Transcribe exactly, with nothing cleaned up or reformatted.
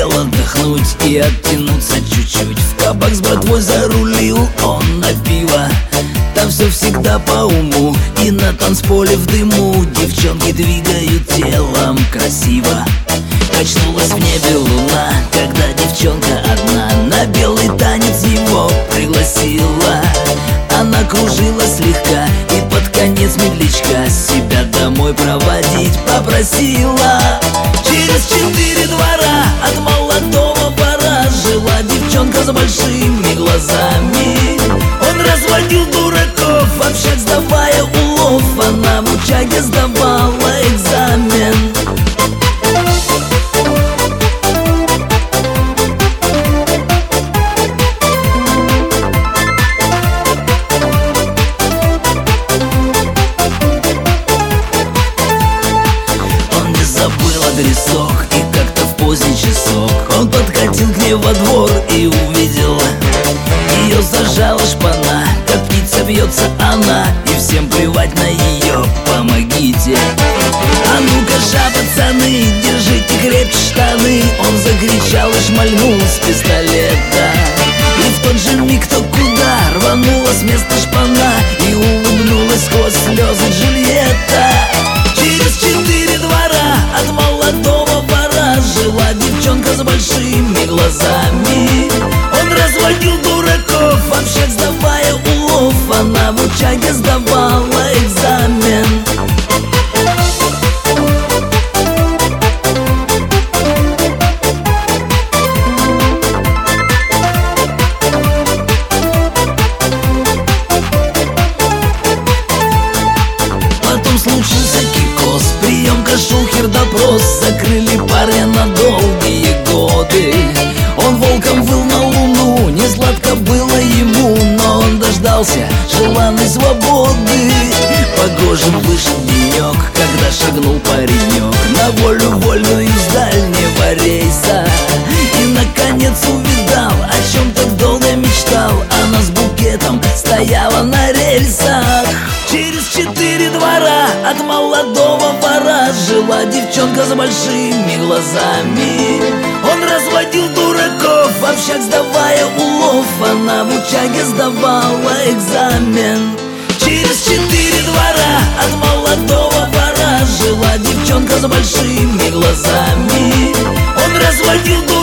хотел отдохнуть и оттянуться чуть-чуть. В кабак с братвой зарулил он на пиво. Там все всегда по уму, и на танцполе в дыму девчонки двигают телом красиво. Качнулась в небе луна, когда девчонка одна на белый танец его пригласила. Она кружила слегка и под конец медлячка себя домой проводить попросила. Через четыре двора от молодого вора жила девчонка с большими глазами. Он разводил дураков, в общак сдавая улов. Она в учаге сдавала экзамен. Адресок, и как-то в поздний часок он подкатил к ней во двор и увидел ее зажала шпана, как птица бьется она, и всем плевать на ее, помогите. А ну-ка жа, пацаны, держите крепче штаны. Он закричал и шмальнул с пистолета, и в тот же миг кто куда рванула с места шпана, и улыбнулась сквозь слезы Джульетта. Через четыре двора от молодого вора жила девчонка с большими глазами. Он разводил дураков, в общак сдавая улов. Она в учаге сдавала экзамен. Потом случился кикос, приемка, шухер, допрос. Закрыли парня на долгие годы. Он волком выл на луну, не сладко было ему, но он дождался желанной свободы. Погожим вышел денек, когда шагнул паренек на волю вольную с дальнего рейса. И наконец увидал, о чем так долго мечтал. Она с букетом стояла на рельсах. Через четыре двора от молодого вора жила девчонка с большими глазами. Он разводил дураков, в общак сдавая улов. Она в учаге сдавала экзамен. Через четыре двора от молодого вора жила девчонка с большими глазами. Он разводил дураков,